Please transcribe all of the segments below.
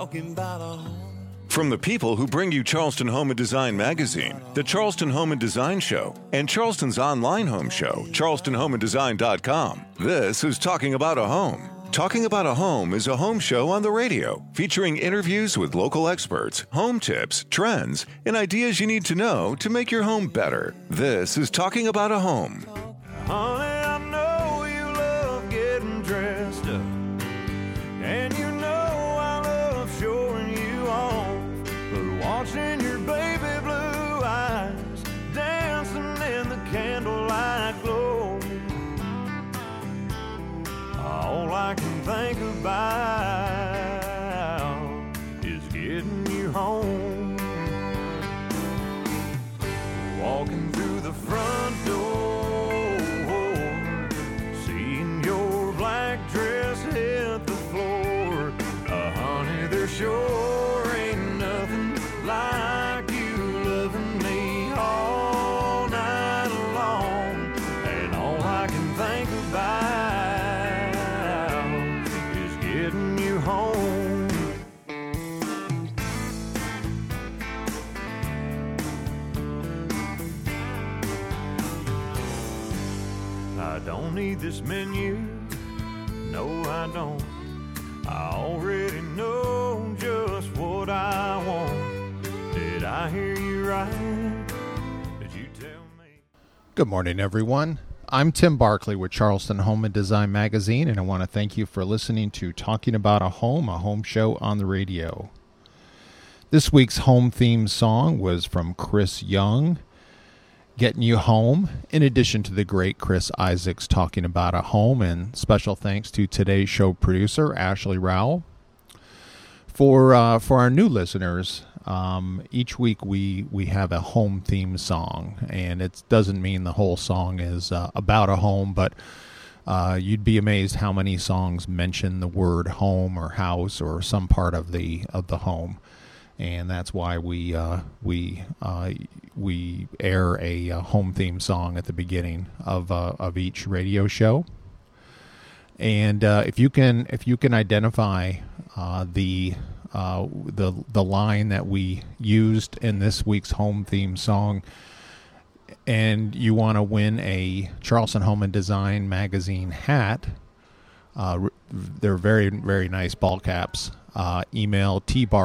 talking about a home. From the people who bring you Charleston Home and Design magazine, the Charleston Home and Design Show, and Charleston's online home show, charlestonhomeanddesign.com, this is Talking About a Home. Talking About a Home is a home show on the radio featuring interviews with local experts, home tips, trends, and ideas you need to know to make your home better. This is Talking About a Home. Honey, I know you love getting dressed up, and you know I love showing you off, but watching your baby blue eyes dancing in the candlelight glow, all I can think about is getting you home. Walking through the front door, seeing your black dress hit the floor. Honey, there sure ain't nothing like you loving me all night long, and all I can think about getting you home. I don't need this menu, no I don't. I already know just what I want. Did I hear you right? Did you tell me? Good morning, everyone. I'm Tim Barkley with Charleston Home and Design Magazine, and I want to thank you for listening to Talking About a home show on the radio. This week's home theme song was from Chris Young, Getting You Home, in addition to the great Chris Isaacs Talking About a Home, and special thanks to today's show producer, Ashley Rowell. For our new listeners, each week we have a home theme song, and it doesn't mean the whole song is about a home, but you'd be amazed how many songs mention the word home or house or some part of the home, and that's why we air a home theme song at the beginning of each radio show. And if you can identify the line that we used in this week's home theme song, and you want to win a Charleston Home and Design magazine hat, they're very, very nice ball caps. Email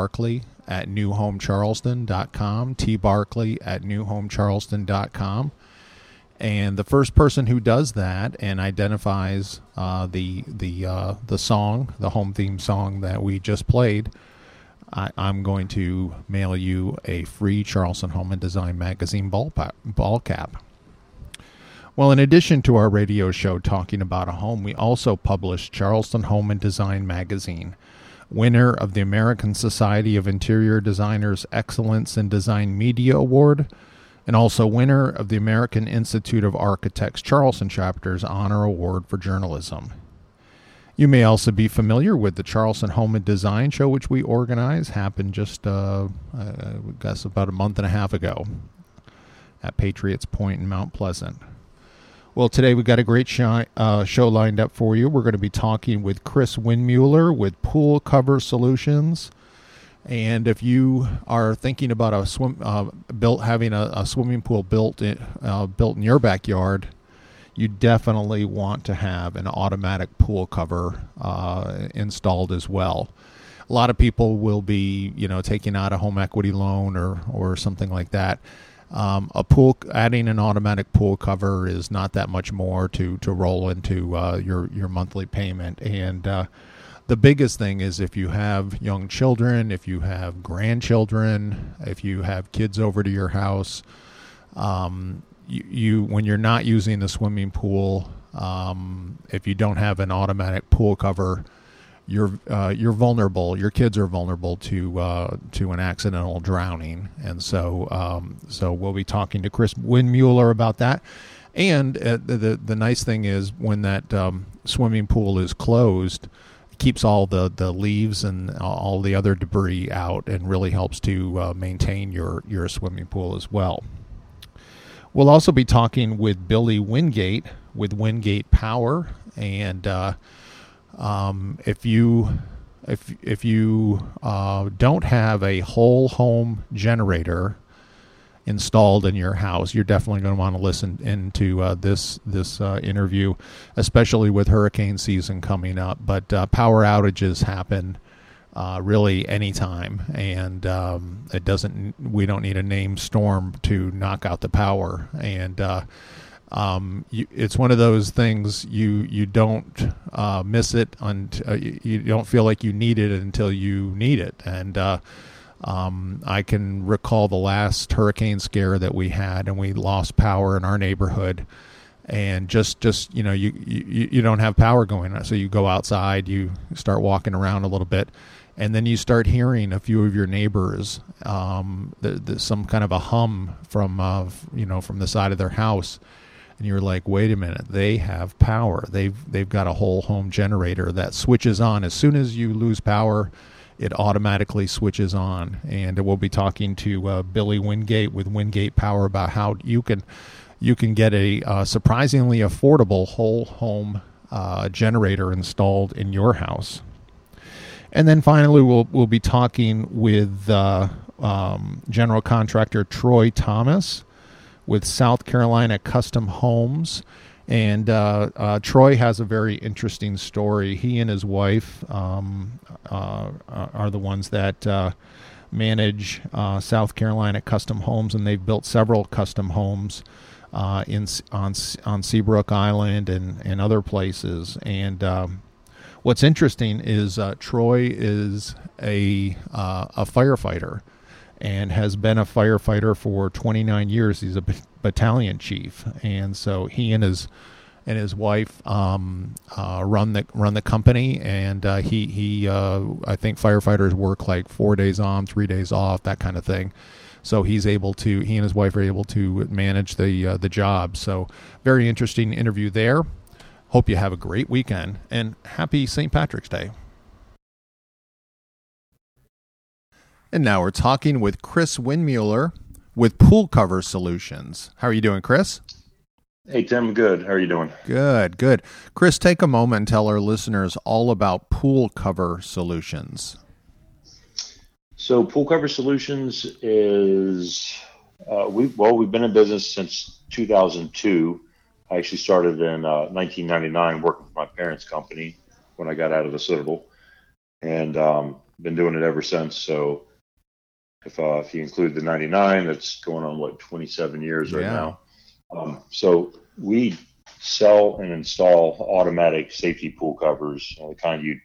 tbarkley@newhomecharleston.com, tbarkley@newhomecharleston.com. And the first person who does that and identifies the song, the home theme song that we just played, I'm going to mail you a free Charleston Home and Design magazine ball cap. Well, in addition to our radio show Talking About a Home, we also publish Charleston Home and Design magazine, winner of the American Society of Interior Designers Excellence in Design Media Award, and also winner of the American Institute of Architects Charleston Chapter's Honor Award for Journalism. You may also be familiar with the Charleston Home and Design Show, which we organize. Happened just, I guess, about a month and a half ago at Patriots Point in Mount Pleasant. Well, today we've got a great show lined up for you. We're going to be talking with Chris Windmuller with Pool Cover Solutions. And if you are thinking about having a swimming pool built in your backyard, you definitely want to have an automatic pool cover installed as well. A lot of people will be, taking out a home equity loan or something like that. Adding an automatic pool cover is not that much more to roll into your monthly payment. And the biggest thing is if you have young children, if you have grandchildren, if you have kids over to your house, you when you're not using the swimming pool, if you don't have an automatic pool cover, you're vulnerable. Your kids are vulnerable to an accidental drowning, and so we'll be talking to Chris Windmuller about that. And the nice thing is when that swimming pool is closed, it keeps all the leaves and all the other debris out, and really helps to maintain your swimming pool as well. We'll also be talking with Billy Wingate with Wingate Power, and if you if you don't have a whole home generator installed in your house, you're definitely going to want to listen into this interview, especially with hurricane season coming up. But power outages happen really anytime, and we don't need a named storm to knock out the power. And it's one of those things you don't miss it you don't feel like you need it until you need it. And I can recall the last hurricane scare that we had, and we lost power in our neighborhood. And just you don't have power going on, so you go outside, you start walking around a little bit, and then you start hearing a few of your neighbors, some kind of a hum from the side of their house, and you're like, wait a minute, they have power. They've got a whole home generator that switches on as soon as you lose power. It automatically switches on. And we'll be talking to Billy Wingate with Wingate Power about how you can get a surprisingly affordable whole home generator installed in your house. And then finally, we'll be talking with general contractor Troy Thomas with South Carolina Custom Homes. And Troy has a very interesting story. He and his wife are the ones that manage South Carolina Custom Homes, and they've built several custom homes on Seabrook Island and other places. And what's interesting is Troy is a firefighter, and has been a firefighter for 29 years. He's a battalion chief, and so he and his wife run the company. And he I think firefighters work like 4 days on, 3 days off, that kind of thing. So he and his wife are able to manage the job. So very interesting interview there. Hope you have a great weekend, and happy St. Patrick's Day. And now we're talking with Chris Windmuller with Pool Cover Solutions. How are you doing, Chris? Hey, Tim. Good. How are you doing? Good. Chris, take a moment and tell our listeners all about Pool Cover Solutions. So Pool Cover Solutions is, we've been in business since 2002. I actually started in 1999 working for my parents' company when I got out of the Citadel, and been doing it ever since. So if you include the 99, that's going on 27 years right now. So we sell and install automatic safety pool covers, the kind you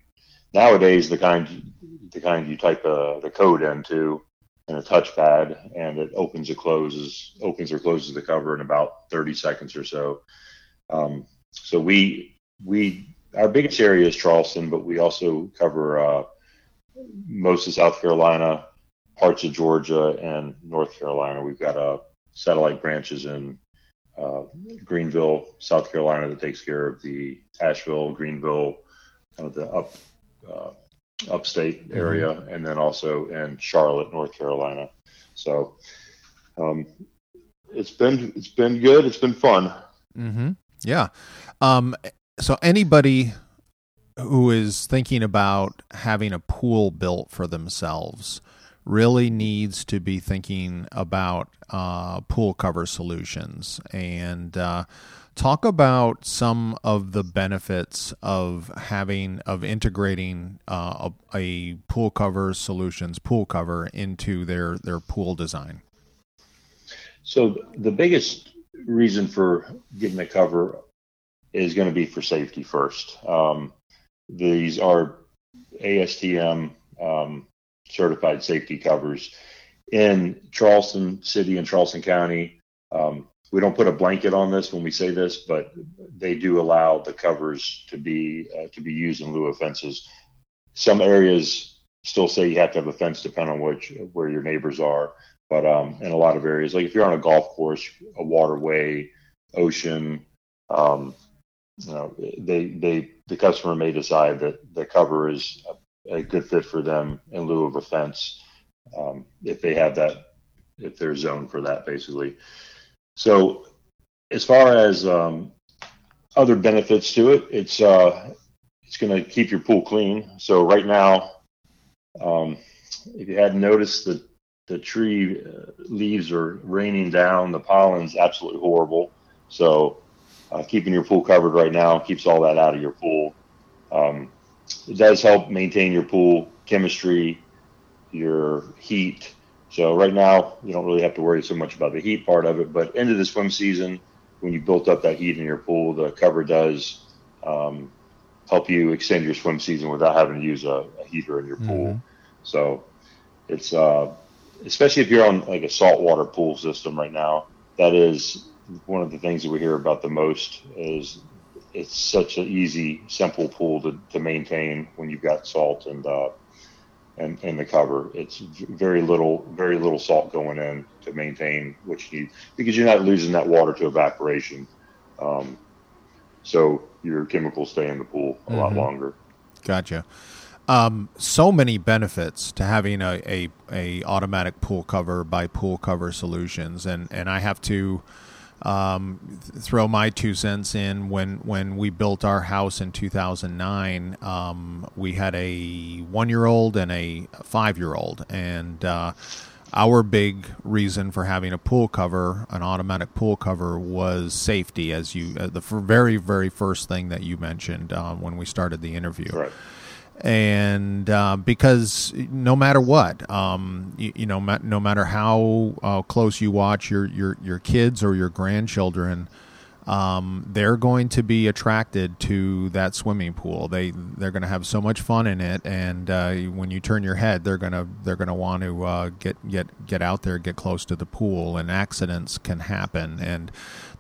type the code into in a touchpad, and it opens or closes the cover in about 30 seconds or so. So our biggest area is Charleston, but we also cover most of South Carolina, parts of Georgia, and North Carolina. We've got satellite branches in Greenville, South Carolina, that takes care of the Asheville, Greenville, kind of the upstate area, and then also in Charlotte, North Carolina. So it's been good. It's been fun. Mm-hmm. Yeah. So anybody who is thinking about having a pool built for themselves really needs to be thinking about Pool Cover Solutions, and talk about some of the benefits of integrating a Pool Cover Solutions pool cover into their pool design. So the biggest reason for getting a cover is going to be for safety first. These are ASTM certified safety covers. In Charleston City and Charleston County, we don't put a blanket on this when we say this, but they do allow the covers to be used in lieu of fences. Some areas still say you have to have a fence depending on where your neighbors are, but in a lot of areas, like if you're on a golf course, a waterway, ocean, the customer may decide that the cover is a good fit for them in lieu of a fence, if they're zoned for that, basically. So as far as other benefits to it, it's going to keep your pool clean. So right now, If you hadn't noticed, the tree leaves are raining down. The pollen's absolutely horrible. So keeping your pool covered right now keeps all that out of your pool. It does help maintain your pool chemistry, your heat. So right now, you don't really have to worry so much about the heat part of it. But into the swim season, when you built up that heat in your pool, the cover does help you extend your swim season without having to use a heater in your pool. So it's especially if you're on like a saltwater pool system right now, that is one of the things that we hear about the most. Is it's such an easy, simple pool to maintain when you've got salt and the cover. It's very little salt going in to maintain what you need, because you're not losing that water to evaporation. So your chemicals stay in the pool a lot longer. Gotcha. So many benefits to having a automatic pool cover by Pool Cover Solutions, and I have to throw my 2 cents in. When we built our house in 2009, we had a 1-year-old and a 5-year-old, and our big reason for having a pool cover, an automatic pool cover, was safety, as you the very, very first thing that you mentioned when we started the interview. Right. And because no matter what, no matter how close you watch your kids or your grandchildren, they're going to be attracted to that swimming pool. They're going to have so much fun in it, and when you turn your head, they're gonna want to get out there, get close to the pool, and accidents can happen. And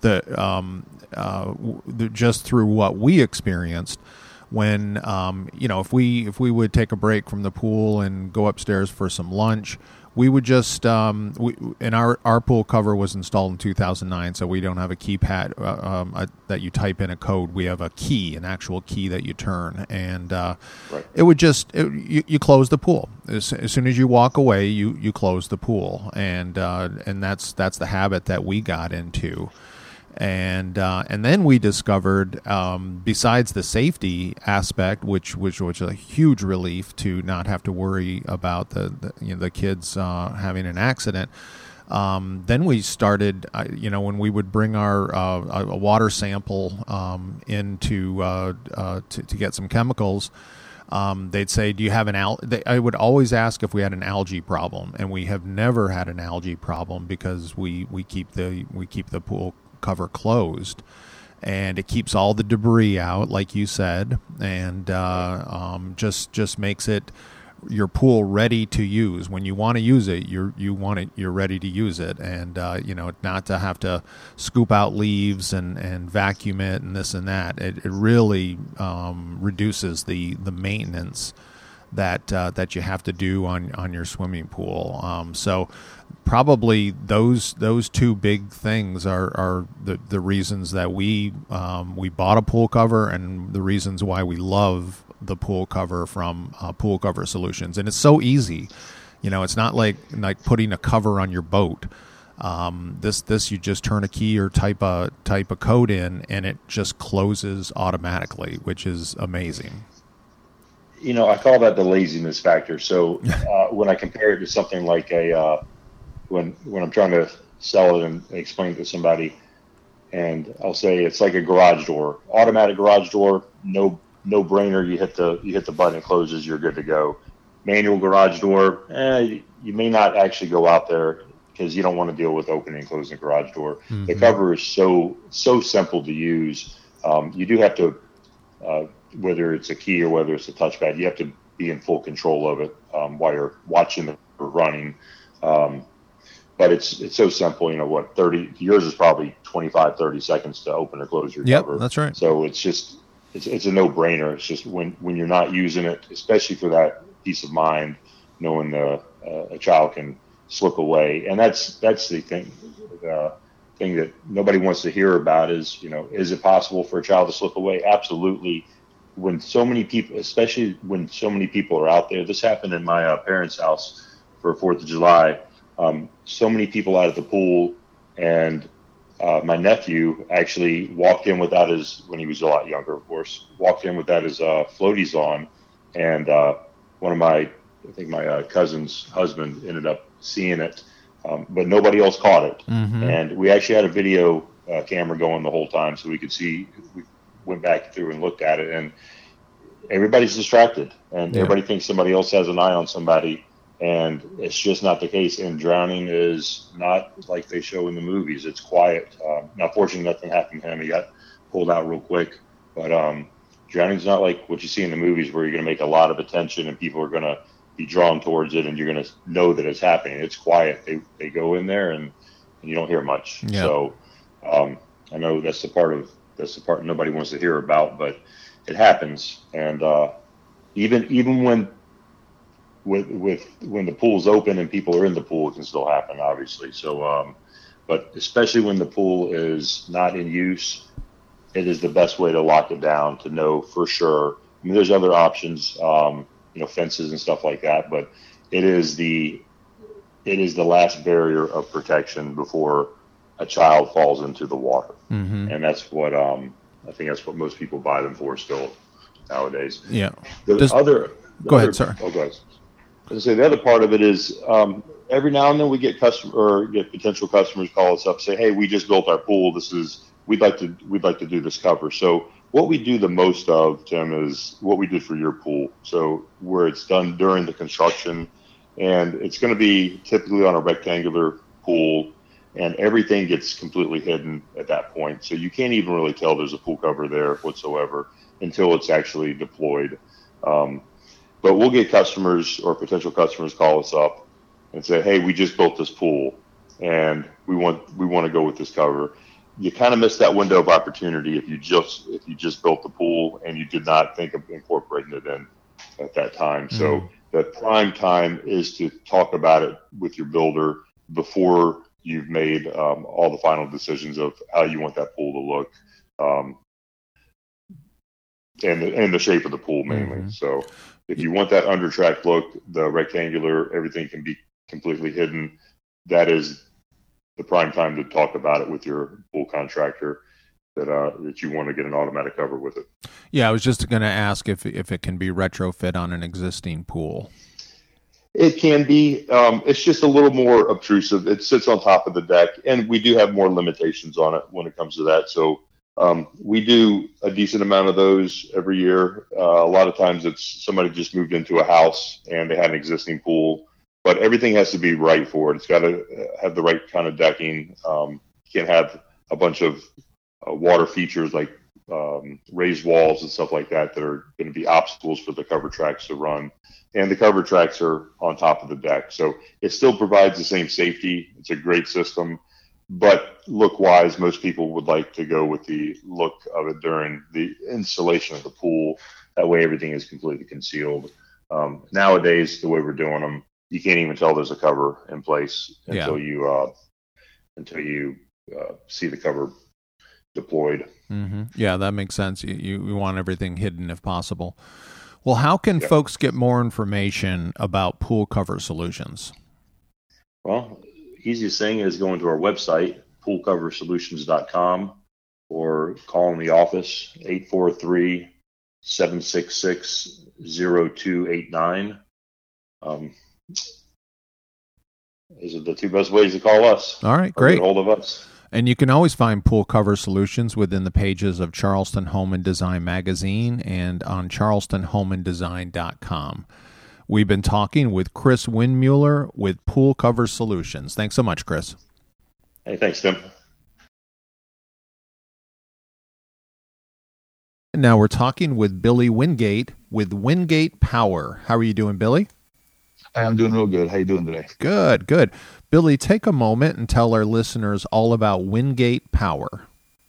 just through what we experienced. When if we would take a break from the pool and go upstairs for some lunch, we would just and our pool cover was installed in 2009, so we don't have a keypad that you type in a code. We have a key, an actual key that you turn, and it would you close the pool as soon as you walk away. You close the pool, and that's the habit that we got into. And then we discovered, besides the safety aspect, which was a huge relief to not have to worry about the kids having an accident. Then we started, when we would bring our a water sample in to get some chemicals. They'd say, "Do you have I would always ask if we had an algae problem, and we have never had an algae problem because we keep the pool cover closed, and it keeps all the debris out, like you said, and just makes it your pool ready to use. When you want to use it, you're ready to use it, and not to have to scoop out leaves and vacuum it and this and that. It really reduces the maintenance that you have to do on your swimming pool. So probably those 2 big things are the reasons that we bought a pool cover, and the reasons why we love the pool cover from Pool Cover Solutions. And it's so easy. It's not like putting a cover on your boat. This you just turn a key or type a code in, and it just closes automatically, which is amazing. I call that the laziness factor. So when I compare it to something like when I'm trying to sell it and explain it to somebody, and I'll say it's like a garage door, automatic garage door, no brainer. You hit the button, it closes, you're good to go. Manual garage door, you may not actually go out there because you don't want to deal with opening and closing the garage door. Mm-hmm. The cover is so simple to use. You do have to. Whether it's a key or whether it's a touchpad, you have to be in full control of it while you're watching it or running. But it's so simple. Yours is probably 25, 30 seconds to open or close your cover. Yep, that's right. So it's a no-brainer. It's just when you're not using it, especially for that peace of mind, knowing a child can slip away. And that's the thing. Thing that nobody wants to hear about is it possible for a child to slip away? Absolutely. When so many people, especially when so many people are out there, this happened in my parents' house for 4th of July. So many people out at the pool, and my nephew actually walked in without when he was a lot younger, of course, walked in without his floaties on, and one of my I think my cousin's husband ended up seeing it, but nobody else caught it. Mm-hmm. And we actually had a video camera going the whole time, so we could see. We went back through and looked at it, and everybody's distracted, and everybody thinks somebody else has an eye on somebody, and it's just not the case. And drowning is not like they show in the movies. It's quiet. Now, fortunately, nothing happened to him. He got pulled out real quick, but drowning's not like what you see in the movies where you're going to make a lot of attention and people are going to be drawn towards it and you're going to know that it's happening. It's quiet. They go in there and you don't hear much. Yeah. So I know that's the part nobody wants to hear about, but it happens. And even when the pool's open and people are in the pool, it can still happen, obviously. So, but especially when the pool is not in use, it is the best way to lock it down, to know for sure. I mean, there's other options, fences and stuff like that, but it is the last barrier of protection before a child falls into the water. Mm-hmm. And that's what, I think that's what most people buy them for still nowadays. Yeah. Go ahead, sir. Oh, go ahead. As I say, the other part of it is every now and then we get potential customers call us up, say, "Hey, we just built our pool. We'd like to do this cover." So what we do the most of, Tim, is what we did for your pool. So where it's done during the construction, and it's going to be typically on a rectangular pool, and everything gets completely hidden at that point. So you can't even really tell there's a pool cover there whatsoever until it's actually deployed. But we'll get customers or potential customers call us up and say, "Hey, we just built this pool and we want to go with this cover." You kind of miss that window of opportunity if you just built the pool and you did not think of incorporating it in at that time. Mm-hmm. So the prime time is to talk about it with your builder before you've made all the final decisions of how you want that pool to look, and the shape of the pool mainly. Mm-hmm. So if you want that under track look, the rectangular, everything can be completely hidden. That is the prime time to talk about it with your pool contractor, that you want to get an automatic cover with it. Yeah, I was just going to ask if it can be retrofit on an existing pool. It can be. It's just a little more obtrusive. It sits on top of the deck, and we do have more limitations on it when it comes to that. So we do a decent amount of those every year. A lot of times it's somebody just moved into a house and they had an existing pool, but everything has to be right for it. It's got to have the right kind of decking. You can't have a bunch of water features like raised walls and stuff like that are going to be obstacles for the cover tracks to run. And the cover tracks are on top of the deck. So it still provides the same safety. It's a great system. But look-wise, most people would like to go with the look of it during the installation of the pool. That way everything is completely concealed. Nowadays, the way we're doing them, you can't even tell there's a cover in place until you see the cover deployed. Mm-hmm. Yeah, that makes sense. You want everything hidden if possible. Well, how can folks get more information about pool cover solutions? Well, easiest thing is going to our website, poolcoversolutions.com, or call in the office, 843-766-0289. These are the two best ways to call us. All right, great. Get a hold of us. And you can always find pool cover solutions within the pages of Charleston Home and Design magazine and on charlestonhomeanddesign.com. We've been talking with Chris Windmuller with Pool Cover Solutions. Thanks so much, Chris. Hey, thanks, Tim. Now we're talking with Billy Wingate with Wingate Power. How are you doing, Billy? I'm doing real good. How you doing today? Good, good. Billy, take a moment and tell our listeners all about Wingate Power.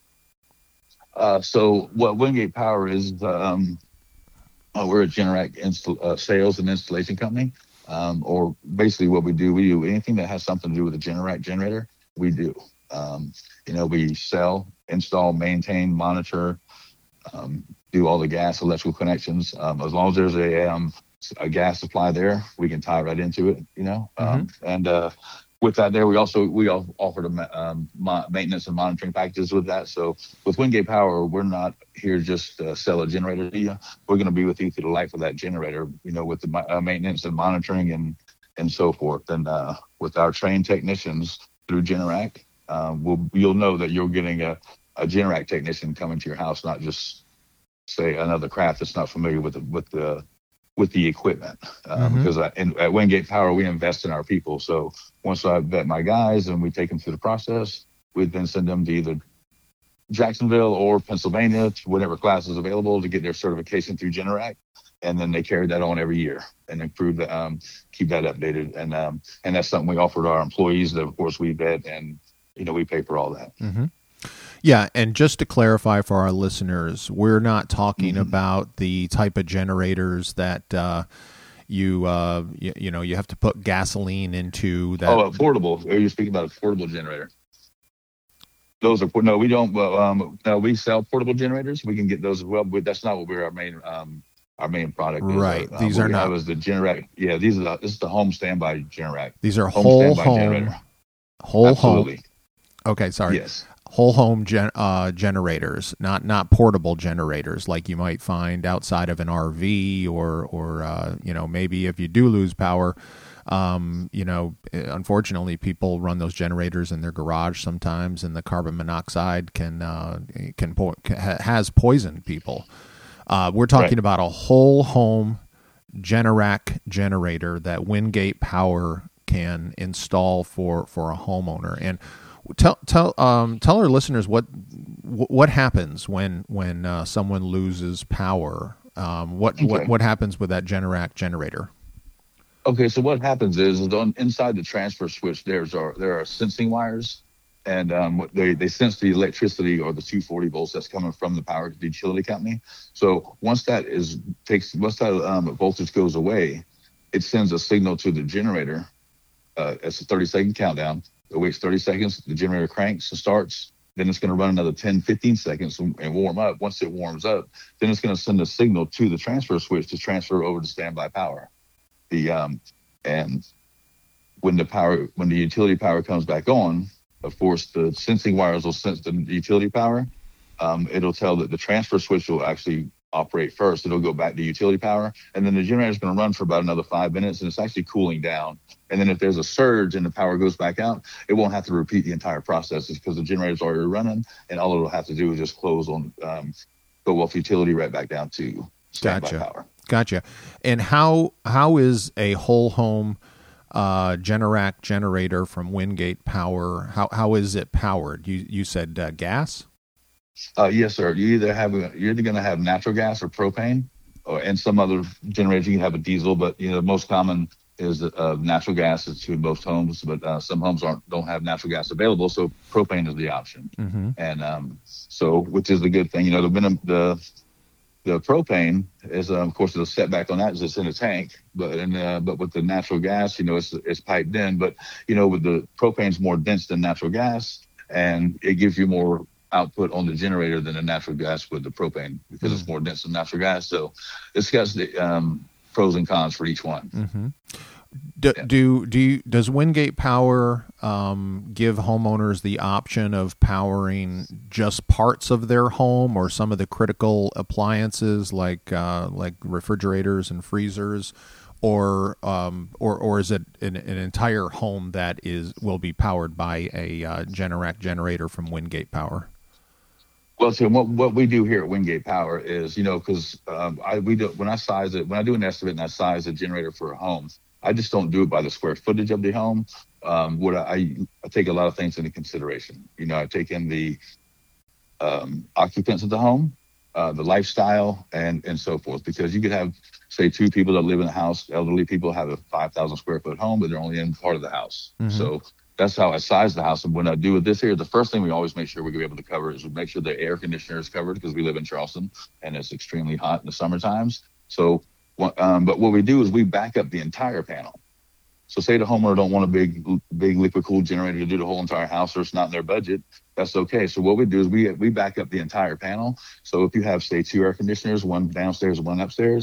So what Wingate Power is, we're a Generac sales and installation company. Or basically what we do anything that has something to do with a Generac generator, we do. We sell, install, maintain, monitor, do all the gas, electrical connections. As long as there's a gas supply there, we can tie right into it, and with that, we all offered maintenance and monitoring packages with that. So with Wingate Power, we're not here just to sell a generator to you. We're going to be with you through the life of that generator, with the maintenance and monitoring and so forth. And with our trained technicians through Generac, you'll know that you're getting a Generac technician coming to your house, not just say another craft that's not familiar with the equipment. Because at Wingate Power, we invest in our people. So once I vet my guys and we take them through the process, we then send them to either Jacksonville or Pennsylvania, to whatever class is available, to get their certification through Generac. And then they carry that on every year and improve that, keep that updated. And that's something we offer to our employees that, of course, we vet and, we pay for all that. Mm-hmm. Yeah, and just to clarify for our listeners, we're not talking about the type of generators that you have to put gasoline into. That portable. Are you speaking about a portable generator? Those are we don't. No, we sell portable generators. We can get those as well, but that's not what our main product is. Right. These are not. Is the Generac. Yeah, this is the home standby Generac. These are whole home generator. Whole Absolutely. home. Okay, sorry. Yes. Whole home generators, not portable generators like you might find outside of an RV or maybe if you do lose power, unfortunately people run those generators in their garage sometimes, and the carbon monoxide has poisoned people. We're talking about a whole home Generac generator that Wingate Power can install for a homeowner. And tell our listeners what happens when someone loses power. What happens with that Generac generator? Okay, so what happens is inside the transfer switch there are sensing wires, and they sense the electricity or the 240 volts that's coming from the power utility company. So once that voltage goes away, it sends a signal to the generator. It's a 30-second countdown. It waits 30 seconds, the generator cranks and starts. Then it's going to run another 10, 15 seconds and warm up. Once it warms up, then it's going to send a signal to the transfer switch to transfer over to standby power. And when the utility power comes back on, of course, the sensing wires will sense the utility power. It'll tell that the transfer switch will actually operate first. It'll go back to utility power, and then the generator is going to run for about another 5 minutes, and it's actually cooling down. And then if there's a surge and the power goes back out, it won't have to repeat the entire process because the generator's already running, and all it'll have to do is just close on, go off utility right back down to standby power. Gotcha. And how is a whole home Generac generator from Wingate Power? How is it powered? You said gas? Yes, sir. You're either going to have natural gas or propane, and some other generators you can have a diesel. But the most common is natural gas to most homes. But some homes don't have natural gas available, so propane is the option. Mm-hmm. And so, which is the good thing. The propane is, of course, the setback on that is it's in a tank. But with the natural gas, it's piped in. But with the propane's more dense than natural gas, and it gives you more output on the generator than the natural gas with the propane because it's more dense than natural gas. So it's got the pros and cons for each one. Mm-hmm. Does Wingate Power give homeowners the option of powering just parts of their home or some of the critical appliances like refrigerators and freezers, or is it an entire home that will be powered by a Generac generator from Wingate Power? Well, so what we do here at Wingate Power is, because when I do an estimate and I size a generator for a home, I just don't do it by the square footage of the home. I take a lot of things into consideration. I take in the occupants of the home, the lifestyle, and so forth. Because you could have, say, two people that live in a house. Elderly people have a 5,000 square foot home, but they're only in part of the house. Mm-hmm. So that's how I size the house. And when I do it this here, the first thing we always make sure we're able to cover is we make sure the air conditioner is covered because we live in Charleston and it's extremely hot in the summer times. So, but what we do is we back up the entire panel. So say the homeowner don't want a big liquid cooled generator to do the whole entire house, or it's not in their budget. That's okay. So what we do is we back up the entire panel. So if you have, say, two air conditioners, one downstairs and one upstairs,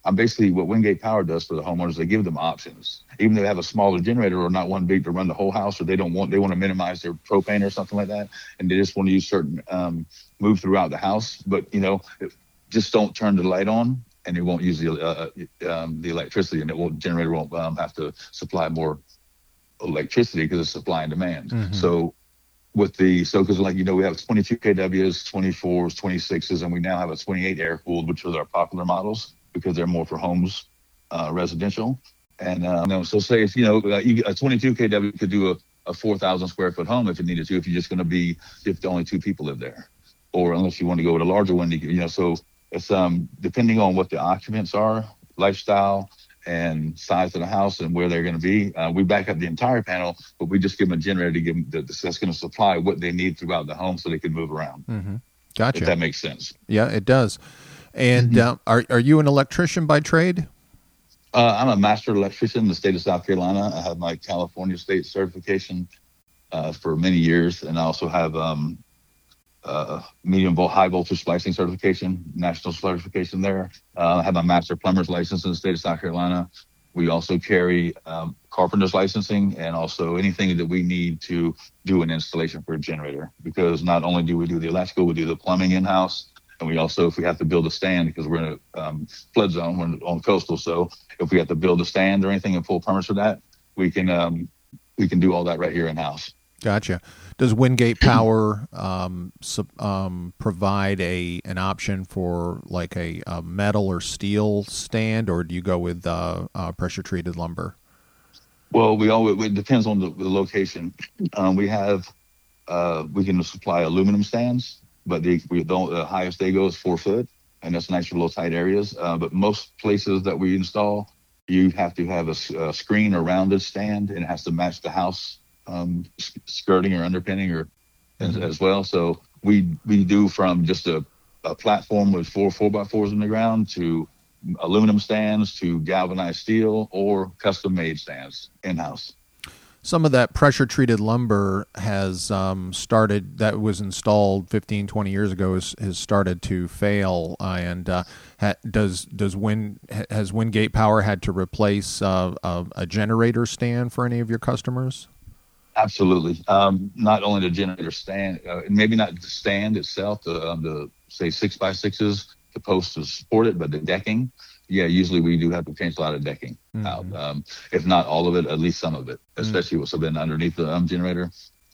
I'm basically what Wingate Power does for the homeowners. They give them options, even if they have a smaller generator or not one big to run the whole house, or they want to minimize their propane or something like that, and they just want to use certain move throughout the house. But just don't turn the light on, and it won't use the electricity, and generator won't have to supply more electricity because it's supply and demand. Mm-hmm. So because we have 22 kWs, 24s, 26s, and we now have a 28 air cooled, which are our popular models because they're more for homes, residential. And so say if a 22 kW could do a 4,000 square foot home if it needed to, if you're just going to be if only 2 people live there, or unless you want to go with a larger one, so it's depending on what the occupants are, lifestyle, and size of the house and where they're going to be. We back up the entire panel, but we just give them a generator to give them that's going to supply what they need throughout the home so they can move around. Mm-hmm. Gotcha. If that makes sense. Yeah, it does. And are you an electrician by trade? I'm a master electrician in the state of South Carolina. I have my California state certification for many years, and I also have high voltage splicing certification, national certification there. I have my master plumber's license in the state of South Carolina. We also carry carpenter's licensing and also anything that we need to do an installation for a generator, because not only do we do the electrical, we do the plumbing in-house. And we also, if we have to build a stand, because we're in a flood zone, we're on coastal, so if we have to build a stand or anything and pull permits for that, we can do all that right here in-house. Gotcha. Does Wingate Power provide an option for like a metal or steel stand, or do you go with pressure treated lumber? Well, it depends on the location. We can supply aluminum stands, but the highest they go is 4 foot, and that's nice for little tight areas. But most places that we install, you have to have a screen or rounded stand, and it has to match the house skirting or underpinning as well. So we do from just a platform with 4x4s in the ground to aluminum stands to galvanized steel or custom made stands in-house. Some of that pressure treated lumber has that was installed 15, 20 years ago has started to fail. Has Wingate Power had to replace a generator stand for any of your customers? Absolutely. Not only the generator stand, maybe not the stand itself, the say 6x6s, the posts to support it, but the decking. Yeah, usually we do have to change a lot of decking out. If not all of it, at least some of it, especially what's been underneath the generator.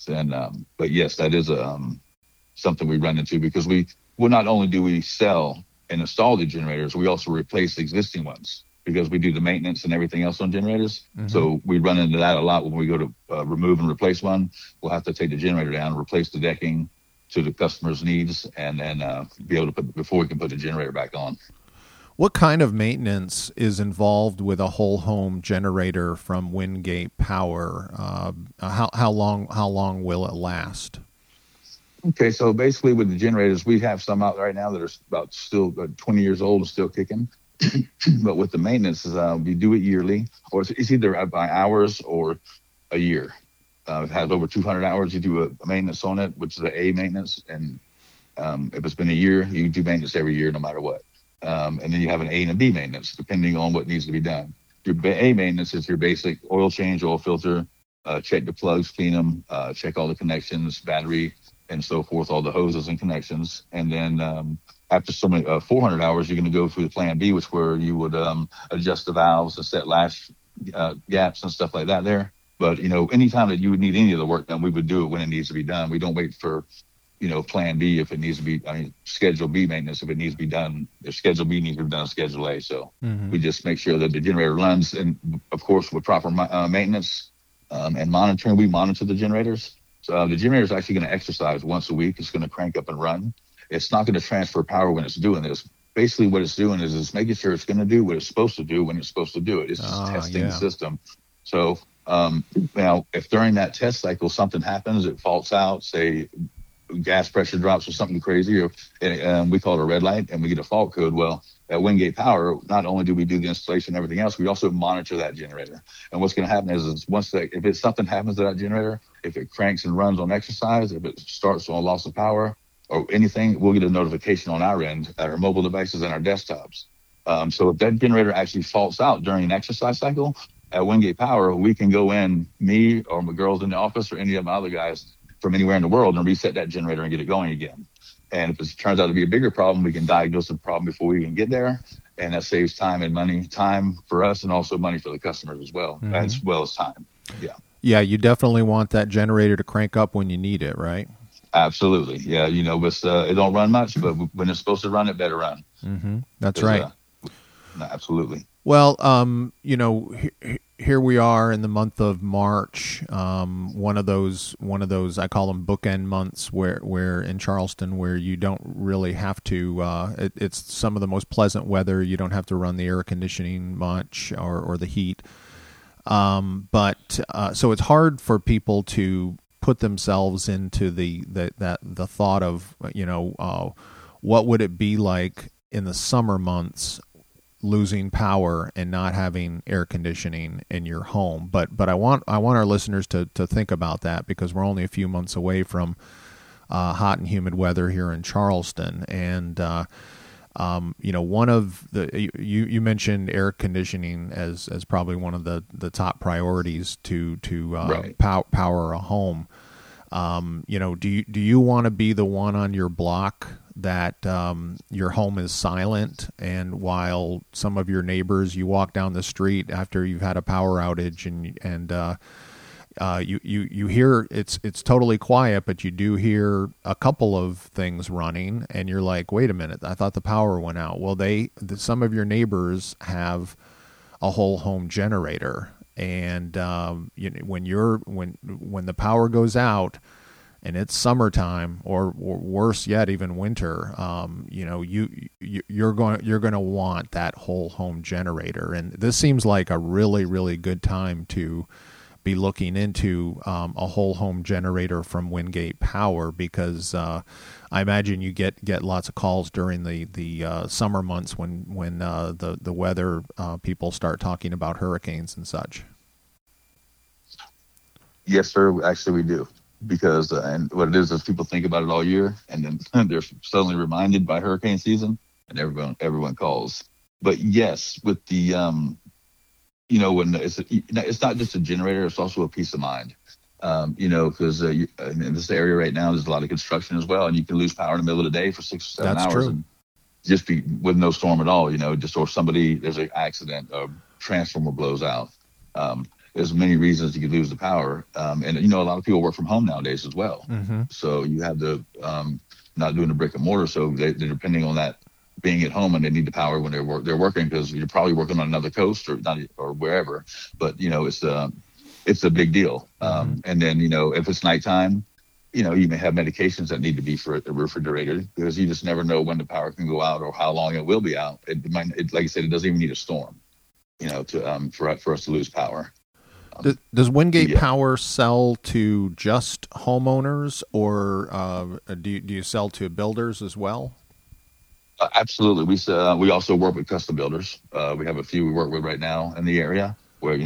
And but yes, that is something we run into, because not only do we sell and install the generators, we also replace existing ones, because we do the maintenance and everything else on generators. Mm-hmm. So we run into that a lot when we go to remove and replace one. We'll have to take the generator down, replace the decking to the customer's needs, and then be able to before we can put the generator back on. What kind of maintenance is involved with a whole home generator from Wingate Power? How long will it last? Okay, so basically with the generators, we have some out right now that are about still 20 years old and still kicking. But with the maintenance, we do it yearly, or it's either by hours or a year. It has over 200 hours. You do a maintenance on it, which is an A maintenance, and if it's been a year, you do maintenance every year, no matter what. And then you have an A and a B maintenance, depending on what needs to be done. Your A maintenance is your basic oil change, oil filter, check the plugs, clean them, check all the connections, battery, and so forth, all the hoses and connections. And then after 400 hours, you're going to go through the plan B, which where you would adjust the valves and set lash gaps and stuff like that there. But, anytime that you would need any of the work done, we would do it when it needs to be done. We don't wait for, plan B if it needs to be, schedule B maintenance if it needs to be done. If schedule B needs to be done, schedule A. So we just make sure that the generator runs, and of course with proper maintenance and monitoring, we monitor the generators. So the generator is actually going to exercise once a week. It's going to crank up and run. It's not going to transfer power when it's doing this. Basically what it's doing is it's making sure it's going to do what it's supposed to do when it's supposed to do it. It's just testing the system. So now if during that test cycle something happens, it faults out, say gas pressure drops or something crazy, or we call it a red light, and we get a fault code. Well, at Wingate Power, not only do we do the installation and everything else, we also monitor that generator. And what's going to happen is if something happens to that generator, if it cranks and runs on exercise, if it starts on loss of power or anything, we'll get a notification on our end at our mobile devices and our desktops. So if that generator actually faults out during an exercise cycle at Wingate Power, we can go in, me or my girls in the office or any of my other guys from anywhere in the world, and reset that generator and get it going again. And if it turns out to be a bigger problem, we can diagnose the problem before we even get there. And that saves time and money, time for us and also money for the customers as well, as well as time. Yeah. Yeah, you definitely want that generator to crank up when you need it, right? Absolutely. Yeah, it don't run much, but when it's supposed to run, it better run. Mm-hmm. That's right. Absolutely. Well, here we are in the month of March. One of those I call them bookend months, where in Charleston, where you don't really have to. It's some of the most pleasant weather. You don't have to run the air conditioning much or the heat. But so it's hard for people to put themselves into the thought of what would it be like in the summer months, losing power and not having air conditioning in your home. But I want our listeners to think about that, because we're only a few months away from hot and humid weather here in Charleston. And one of the you mentioned air conditioning as probably one of the top priorities to right. power a home. Do you want to be the one on your block that your home is silent, and while some of your neighbors, you walk down the street after you've had a power outage and you hear it's totally quiet, but you do hear a couple of things running, and you're like, wait a minute, I thought the power went out. Well, some of your neighbors have a whole home generator, and when the power goes out and it's summertime, or worse yet, even winter, you're going to want that whole home generator. And this seems like a really, really good time to be looking into a whole home generator from Wingate Power, because I imagine you get lots of calls during the summer months when the weather people start talking about hurricanes and such. Yes, sir. Actually, we do. Because and what it is people think about it all year, and then they're suddenly reminded by hurricane season, and everyone calls. But yes, with the when it's not just a generator, it's also a peace of mind. Because in this area right now, there's a lot of construction as well, and you can lose power in the middle of the day for 6 or 7 That's hours, true. and just be with no storm at all. Or somebody, there's an accident, a transformer blows out. There's many reasons you could lose the power. And a lot of people work from home nowadays as well. Mm-hmm. So you have the not doing the brick and mortar. So they're depending on that being at home, and they need the power when they're working, because you're probably working on another coast or wherever. But, it's a big deal. Mm-hmm. And then, if it's nighttime, you may have medications that need to be for a refrigerator, because you just never know when the power can go out or how long it will be out. Like I said, it doesn't even need a storm, for us to lose power. Does Wingate Power sell to just homeowners, or do you sell to builders as well? Absolutely. We also work with custom builders. We have a few we work with right now in the area where,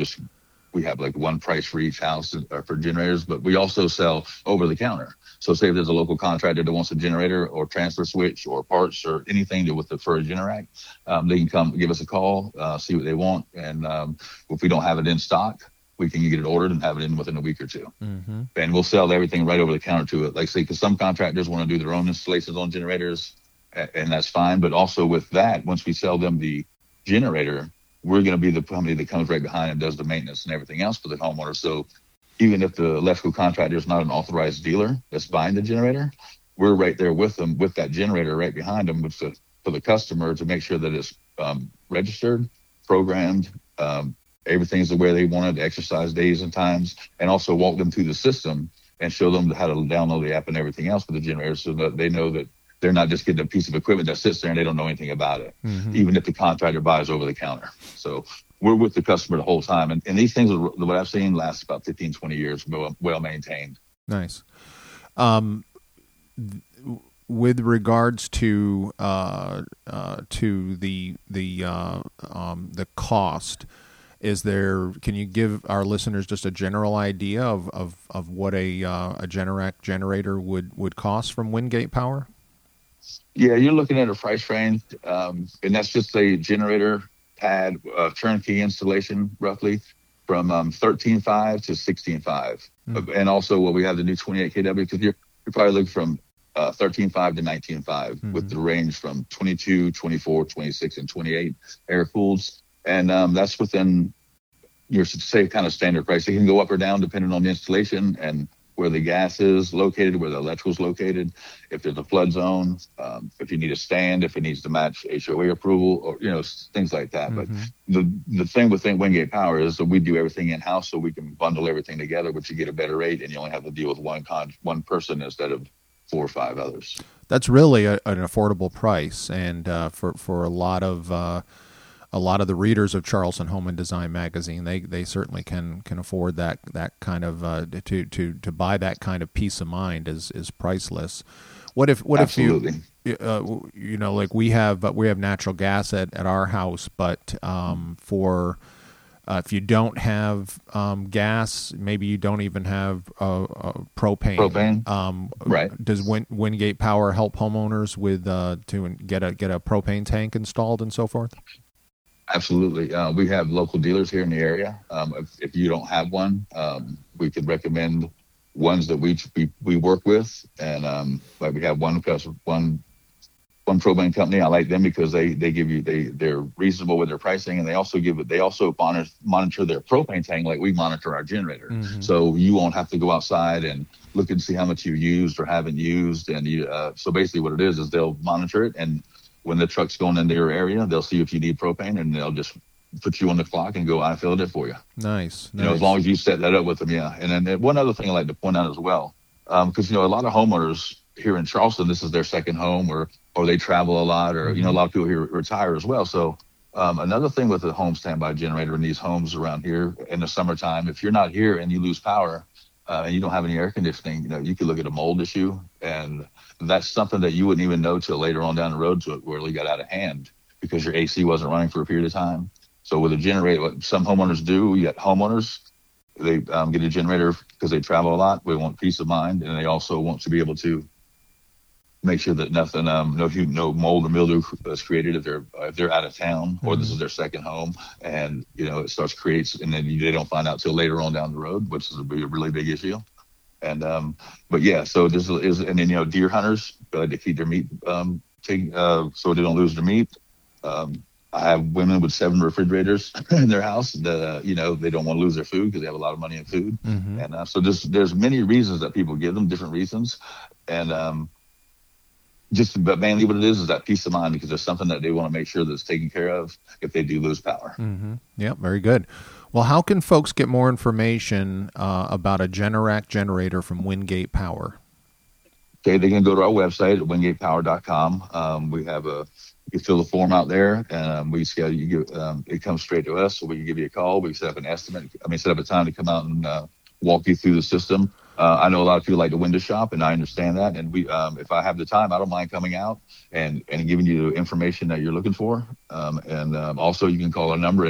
we have like one price for each house for generators, but we also sell over the counter. So say if there's a local contractor that wants a generator or transfer switch or parts or anything for a Generac, they can come give us a call, see what they want. And if we don't have it in stock, we can get it ordered and have it in within a week or two. Mm-hmm. And we'll sell everything right over the counter to it. Like say, because some contractors want to do their own installations on generators, and that's fine. But also with that, once we sell them the generator, we're going to be the company that comes right behind and does the maintenance and everything else for the homeowner. So even if the electrical contractor is not an authorized dealer that's buying the generator, we're right there with them, with that generator right behind them for the customer to make sure that it's registered, programmed, everything's the way they want it, exercise days and times, and also walk them through the system and show them how to download the app and everything else for the generator, so that they know that they're not just getting a piece of equipment that sits there and they don't know anything about it, even if the contractor buys over the counter. So we're with the customer the whole time. And these things, what I've seen, last about 15, 20 years, well maintained. Nice. With regards to the cost, can you give our listeners just a general idea of what a Generac generator would cost from Wingate Power? Yeah, you're looking at a price range, and that's just a generator pad turnkey installation, roughly from 13.5 to 16.5. And also, we have the new 28 kW, because you're probably looking from 13.5 to 19.5 with the range from 22, 24, 26, and 28 air cooled. And that's within your say kind of standard price. It can go up or down depending on the installation and where the gas is located, where the electrical is located, if there's a flood zone, if you need a stand, if it needs to match HOA approval, or things like that. But the thing with Wingate Power is that we do everything in house, so we can bundle everything together, which you get a better rate, and you only have to deal with one person instead of 4 or 5 others. That's really an affordable price, and for a lot of the readers of Charleston Home and Design magazine, they certainly can afford that kind of to buy that kind of peace of mind is priceless. What Absolutely. If you like we have natural gas at our house, but for if you don't have gas, maybe you don't even have propane. Right. Does Wingate Power help homeowners with to get a propane tank installed and so forth? Absolutely. We have local dealers here in the area. If you don't have one, we could recommend ones that we work with. And like we have one propane company. I like them because they give you they're reasonable with their pricing, and they also monitor their propane tank like we monitor our generator. So you won't have to go outside and look and see how much you used or haven't used. And so basically what it is they'll monitor it, and when the truck's going into your area, they'll see if you need propane, and they'll just put you on the clock and go, I filled it for you. Nice. As long as you set that up with them, yeah. And then one other thing I'd like to point out as well, because a lot of homeowners here in Charleston, this is their second home, or they travel a lot, or a lot of people here retire as well. So another thing with the home standby generator in these homes around here in the summertime, if you're not here and you lose power and you don't have any air conditioning, you could look at a mold issue, and that's something that you wouldn't even know till later on down the road, so it really got out of hand because your AC wasn't running for a period of time. So with a generator, what some homeowners do, you got homeowners, they get a generator because they travel a lot. We want peace of mind, and they also want to be able to make sure that nothing, no mold or mildew is created if they're out of town, or this is their second home, and it creates, and then they don't find out till later on down the road, which is a really big issue. And but yeah, so this is, and then deer hunters like to keep their meat so they don't lose their meat. I have women with 7 refrigerators in their house that they don't want to lose their food because they have a lot of money in food. And so there's many reasons that people give them, different reasons, and but mainly what it is that peace of mind, because there's something that they want to make sure that's taken care of if they do lose power. Yeah, very good. Well, how can folks get more information about a Generac generator from Wingate Power? Okay, they can go to our website at wingatepower.com. We have you fill the form out there, and we schedule it comes straight to us, so we can give you a call. We set up an estimate. Set up a time to come out and walk you through the system. I know a lot of people like to window shop, and I understand that. And we, if I have the time, I don't mind coming out and giving you the information that you're looking for. Also, you can call our number at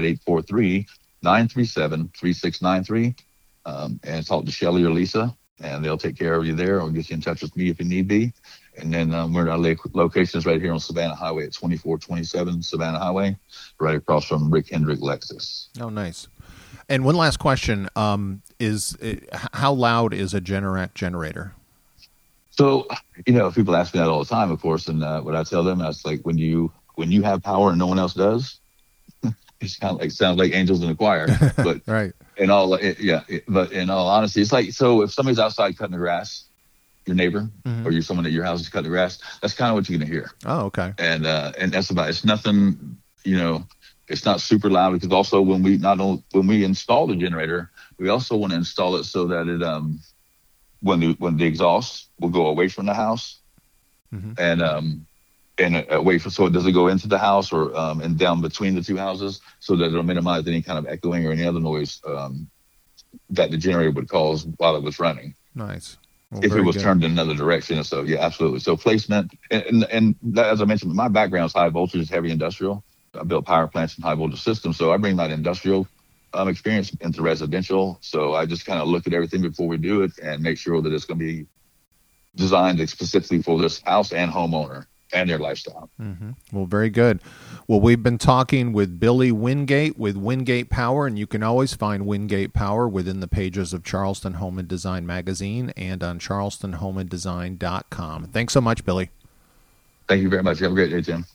843-937-3693 and talk to Shelly or Lisa, and they'll take care of you there, or get you in touch with me if you need be. And then our location is right here on Savannah Highway at 2427 Savannah Highway, right across from Rick Hendrick Lexus. Oh, nice. And one last question, how loud is a Generac generator? So, people ask me that all the time, of course, and what I tell them, I was like, when you have power and no one else does, it sounds like angels in the choir. But right. But in all honesty, it's like, so if somebody's outside cutting the grass, your neighbor, or you're someone at your house is cutting the grass, that's kind of what you're going to hear. Oh, okay. And that's about it. It's nothing, it's not super loud, because also when we install the generator, we also want to install it so that it when the exhaust will go away from the house, and away from, so it doesn't go into the house or and down between the two houses, so that it'll minimize any kind of echoing or any other noise that the generator would cause while it was running. Nice. Well, if it was turned in another direction. So yeah, absolutely. So placement, and as I mentioned, my background is high voltage, heavy industrial. I built power plants and high voltage systems, so I bring that industrial experience into residential. So I just kind of look at everything before we do it and make sure that it's going to be designed specifically for this house and homeowner. and their lifestyle. Mm-hmm. Well, very good. Well, we've been talking with Billy Wingate with Wingate Power, and you can always find Wingate Power within the pages of Charleston Home and Design magazine and on charlestonhomeanddesign.com. Thanks so much, Billy. Thank you very much. You have a great day, Tim.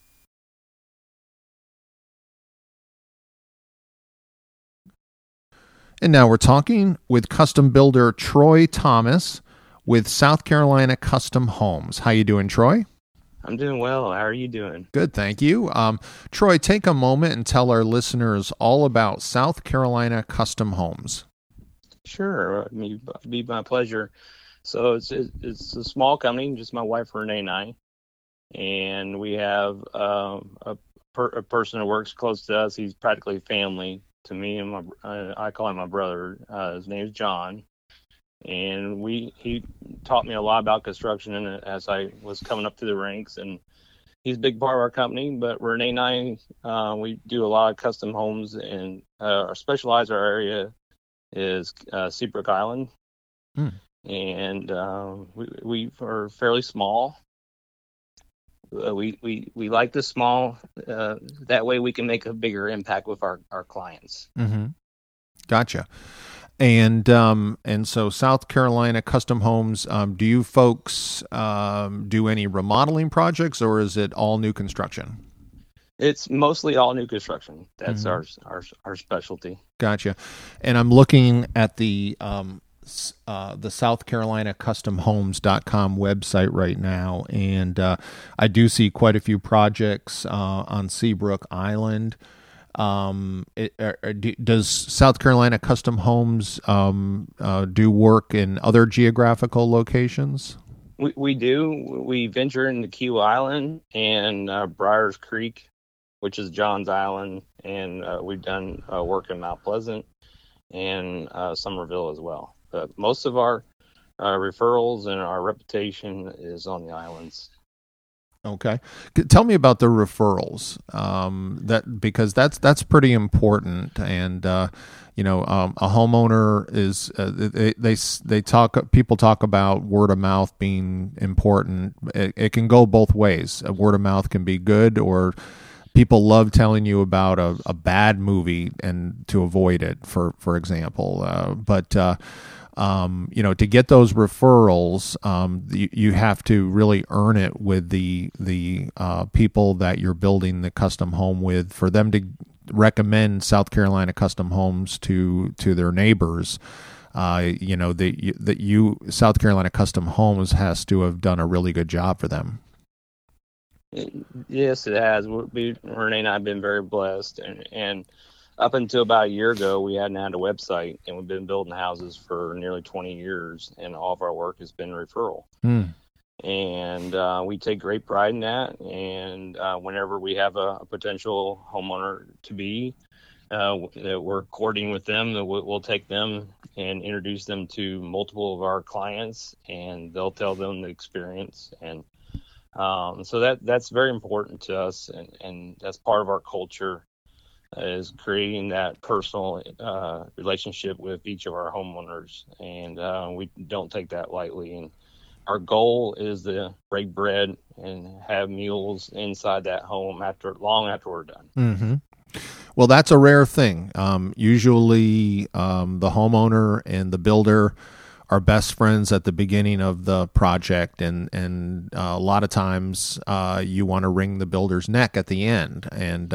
And now we're talking with custom builder Troy Thomas with South Carolina Custom Homes. How you doing, Troy? I'm doing well. How are you doing? Good, thank you. Troy, take a moment and tell our listeners all about South Carolina Custom Homes. Sure, it'd be my pleasure. So it's a small company, just my wife Renee and I, and we have a person who works close to us. He's practically family to me, and I call him my brother. His name is John, and he taught me a lot about construction as I was coming up through the ranks, and he's a big part of our company. But Renee and I, we do a lot of custom homes, and our specialized area is Seabrook Island, and we are fairly small. We like the small. That way we can make a bigger impact with our clients. Mm-hmm. Gotcha. And so South Carolina Custom Homes, do you folks do any remodeling projects, or is it all new construction? It's mostly all new construction. That's our specialty. Gotcha. And I'm looking at the South Carolina CustomHomes.com website right now, and I do see quite a few projects on Seabrook Island. Does South Carolina Custom Homes do work in other geographical locations? We do. We venture into Key Island and Briars Creek, which is John's Island, and we've done work in Mount Pleasant and Somerville as well. But most of our referrals and our reputation is on the islands. Okay, tell me about the referrals. Because that's pretty important, and a homeowner is people talk about word of mouth being important. It can go both ways. Word of mouth can be good, or people love telling you about a bad movie and to avoid it, for example. To get those referrals, you have to really earn it with the people that you're building the custom home with, for them to recommend South Carolina Custom Homes to their neighbors. South Carolina Custom Homes has to have done a really good job for them. Yes, it has. Renee and I have been very blessed, and up until about a year ago, we hadn't had a website, and we've been building houses for nearly 20 years, and all of our work has been referral. And we take great pride in that. And whenever we have a potential homeowner to be, that we're courting with them, we'll take them and introduce them to multiple of our clients, and they'll tell them the experience. And so that's very important to us, and that's part of our culture, is creating that personal relationship with each of our homeowners, and we don't take that lightly. And our goal is to break bread and have meals inside that home long after we're done. Mm-hmm. Well, that's a rare thing. Usually, the homeowner and the builder are best friends at the beginning of the project, and a lot of times you want to wring the builder's neck at the end. And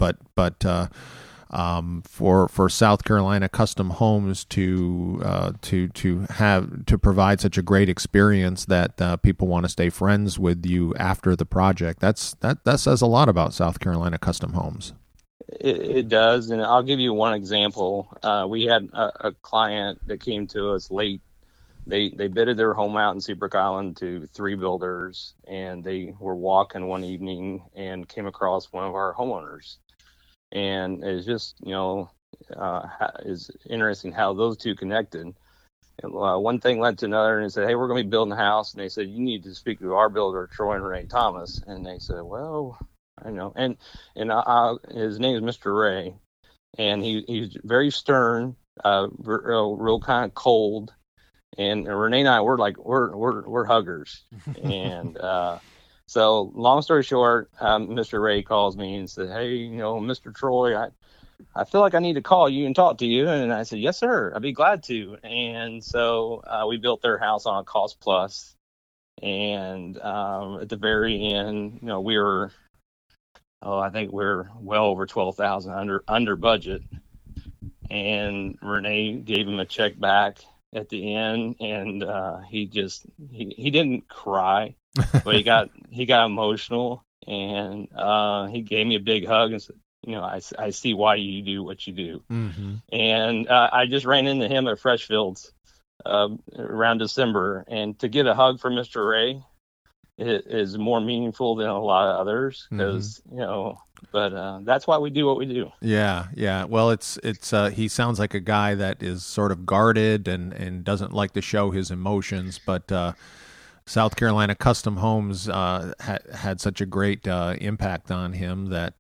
for South Carolina Custom Homes to provide such a great experience that people want to stay friends with you after the project, that says a lot about South Carolina Custom Homes. It does, and I'll give you one example. We had a client that came to us late. They bidded their home out in Seabrook Island to 3 builders, and they were walking one evening and came across one of our homeowners. And it's just, is interesting how those two connected. And, one thing led to another, and they said, "Hey, we're going to be building a house." And they said, "You need to speak to our builder, Troy and Renee Thomas." And they said, "Well, I know." And his name is Mr. Ray, and he's very stern, real kind of cold. And Renee and I, we're huggers, and So long story short, Mr. Ray calls me and said, "Hey, Mr. Troy, I feel like I need to call you and talk to you." And I said, "Yes, sir. I'd be glad to." And so we built their house on a cost plus. And at the very end, we were, I think we're well over 12,000 under budget. And Renee gave him a check back at the end, and he didn't cry, but he got emotional, and he gave me a big hug and said, I see why you do what you do. Mm-hmm. And I just ran into him at Freshfields around December, and to get a hug from Mr. Ray is more meaningful than a lot of others, because but that's why we do what we do. Yeah. Well, it's he sounds like a guy that is sort of guarded and doesn't like to show his emotions, but South Carolina Custom Homes had such a great impact on him that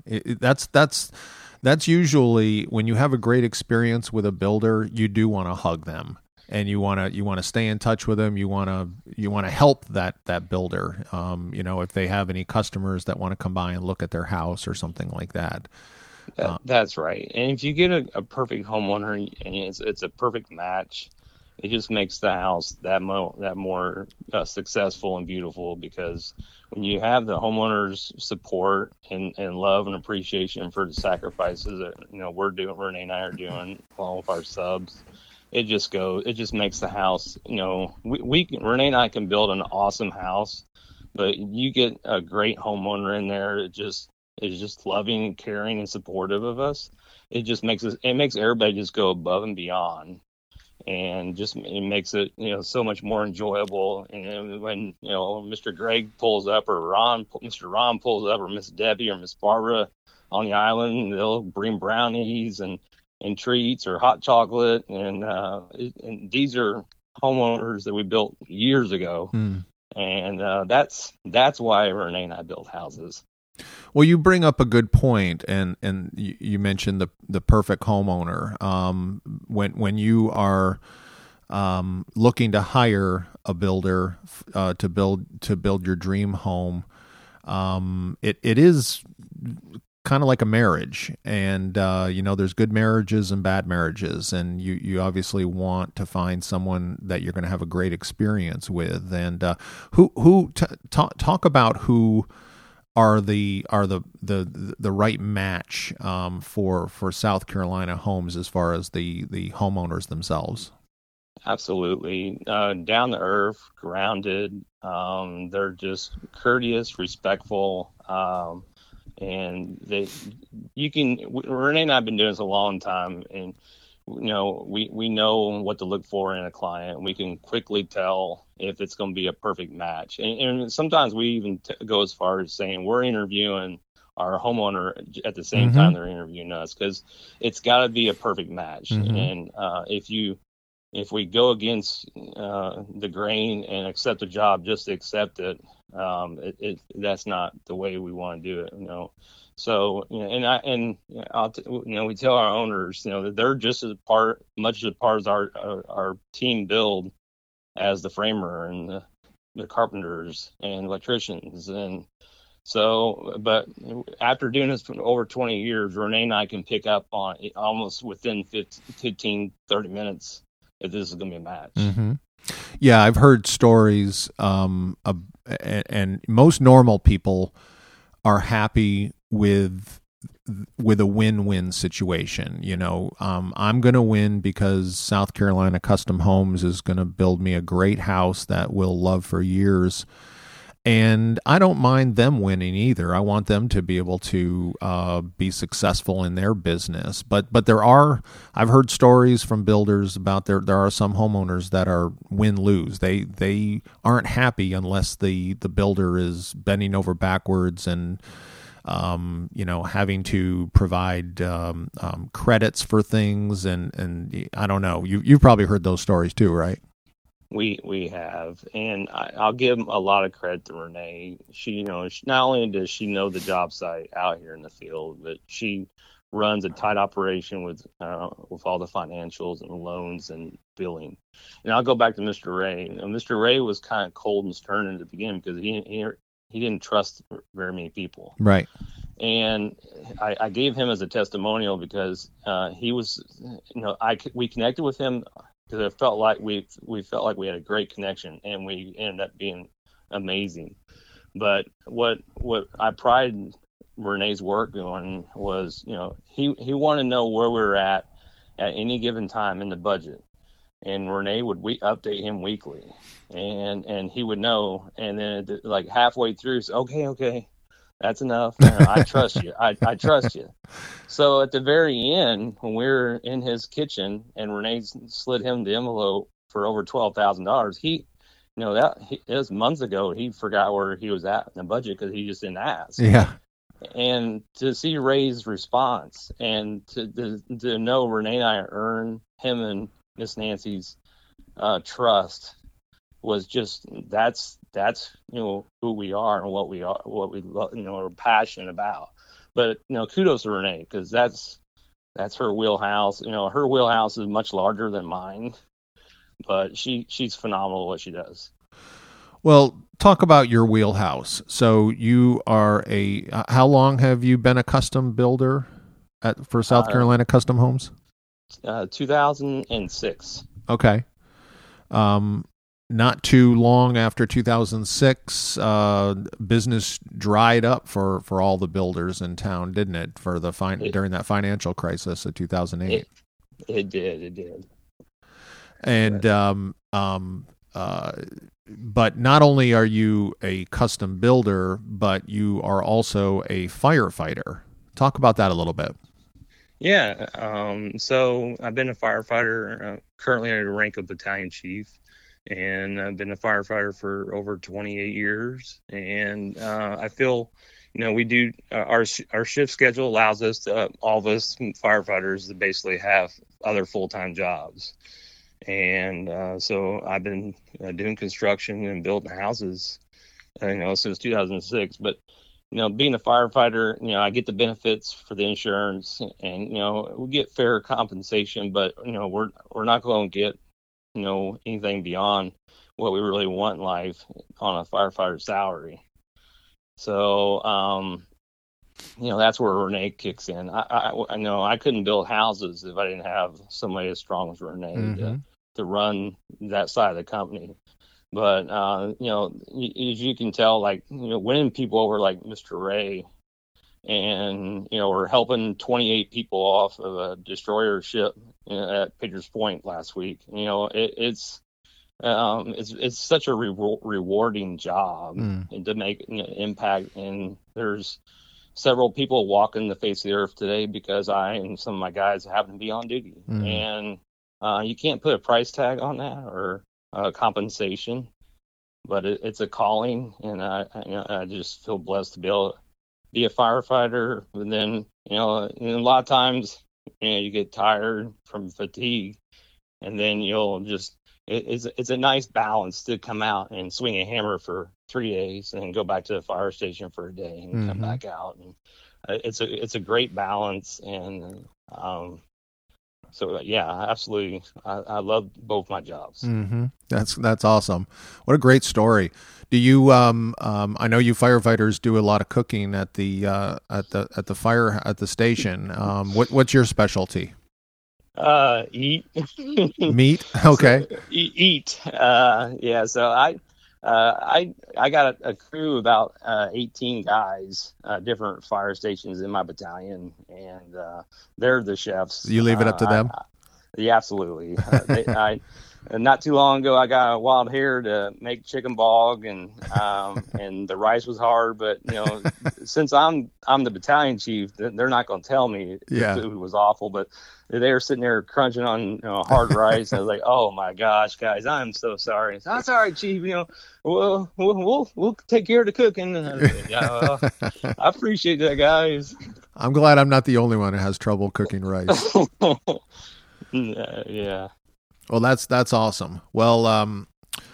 that's usually when you have a great experience with a builder, you do want to hug them. And you want to stay in touch with them. You want to help that builder. If they have any customers that want to come by and look at their house or something like that. That's right. And if you get a perfect homeowner and it's a perfect match, it just makes the house that more successful and beautiful, because when you have the homeowner's support and love and appreciation for the sacrifices that Renee and I are doing, all of our subs. It just makes the house, Renee and I can build an awesome house, but you get a great homeowner in there. It just is just loving and caring and supportive of us. It just makes everybody just go above and beyond, and it makes it, so much more enjoyable. And when, Mr. Greg pulls up, or Mr. Ron pulls up, or Miss Debbie or Miss Barbara on the island, they'll bring brownies and treats or hot chocolate, and these are homeowners that we built years ago, and that's why Renee and I build houses. Well, you bring up a good point, and you mentioned the perfect homeowner. When you are looking to hire a builder to build your dream home, it is kind of like a marriage, and there's good marriages and bad marriages, and you obviously want to find someone that you're going to have a great experience with. And talk about who are the right match for South Carolina homes as far as the homeowners themselves. Absolutely, down to earth, grounded. They're just courteous, respectful. And Renee and I have been doing this a long time, and we know what to look for in a client. We can quickly tell if it's going to be a perfect match, and sometimes we even go as far as saying we're interviewing our homeowner at the same time they're interviewing us, because it's got to be a perfect match. And if we go against the grain and accept the job just to accept it, that's not the way we want to do it, So, we tell our owners, that they're just much as part as our team build as the framer and the carpenters and electricians. And so, but after doing this for over 20 years, Renee and I can pick up on it almost within 15, 30 minutes if this is going to be a match. Mm-hmm. Yeah, I've heard stories, and most normal people are happy with a win-win situation. I'm going to win because South Carolina Custom Homes is going to build me a great house that we'll love for years. And I don't mind them winning either. I want them to be able to be successful in their business. But I've heard stories from builders about there are some homeowners that are win-lose. They aren't happy unless the builder is bending over backwards and having to provide credits for things, and I don't know. You've probably heard those stories too, right? We have, and I'll give a lot of credit to Renee. She, not only does she know the job site out here in the field, but she runs a tight operation with all the financials and loans and billing. And I'll go back to Mr. Ray. Mr. Ray was kind of cold and stern in the beginning because didn't trust very many people. Right. And I gave him as a testimonial because he was, we connected with him because it felt like we felt like we had a great connection, and we ended up being amazing. But what I pride Renee's work on was, he wanted to know where we were at any given time in the budget, and Renee would update him weekly, and he would know, and then like halfway through, okay. That's enough. I trust you. I trust you. So at the very end, when we were in his kitchen and Renee slid him the envelope for over $12,000, it was months ago. He forgot where he was at in the budget because he just didn't ask. Yeah. And to see Ray's response and to know Renee and I earned him and Miss Nancy's trust was just that's who we are and what we are passionate about. But kudos to Renee, because that's her wheelhouse. Her wheelhouse is much larger than mine, but she's phenomenal at what she does. Well, talk about your wheelhouse. So you are how long have you been a custom builder for South Carolina Custom Homes? 2006. Okay. Not too long after 2006, business dried up for all the builders in town, didn't it? During that financial crisis of 2008. It did. And but not only are you a custom builder, but you are also a firefighter. Talk about that a little bit. Yeah. So I've been a firefighter, currently at the rank of battalion chief. And I've been a firefighter for over 28 years. And I feel, we do our shift schedule allows us to, all of us firefighters, to basically have other full-time jobs. And so I've been doing construction and building houses, since 2006. But, being a firefighter, I get the benefits for the insurance, and, we get fair compensation, but, we're not going to get anything beyond what we really want in life on a firefighter salary. So, that's where Renee kicks in. I know I couldn't build houses if I didn't have somebody as strong as Renee to run that side of the company. But, as you can tell, like, winning people over like Mr. Ray, and, we're helping 28 people off of a destroyer ship at Pickers Point last week. It's such a rewarding job to make impact. And there's several people walking the face of the earth today because I and some of my guys happen to be on duty. And you can't put a price tag on that or compensation, but it's a calling. And I just feel blessed to be able to be a firefighter. And then, a lot of times, you get tired from fatigue, and then it's a nice balance to come out and swing a hammer for 3 days and go back to the fire station for a day and come back out. And it's a great balance. And so yeah, absolutely. I love both my jobs. That's awesome. What a great story. Do you I know you firefighters do a lot of cooking at the station. What's your specialty? Eat. Meat. Okay. So, eat. Yeah. So I got a crew of about 18 guys, different fire stations in my battalion, and they're the chefs. You leave it up to them? Yeah, absolutely. Not too long ago, I got a wild hair to make chicken bog, and the rice was hard. But since I'm the battalion chief, they're not going to tell me the food was awful. But they were sitting there crunching on hard rice, and I was like, "Oh my gosh, guys, I'm so sorry." That's all right, chief. We'll take care of the cooking. I appreciate that, guys. I'm glad I'm not the only one who has trouble cooking rice. Yeah. Well, that's awesome. Well,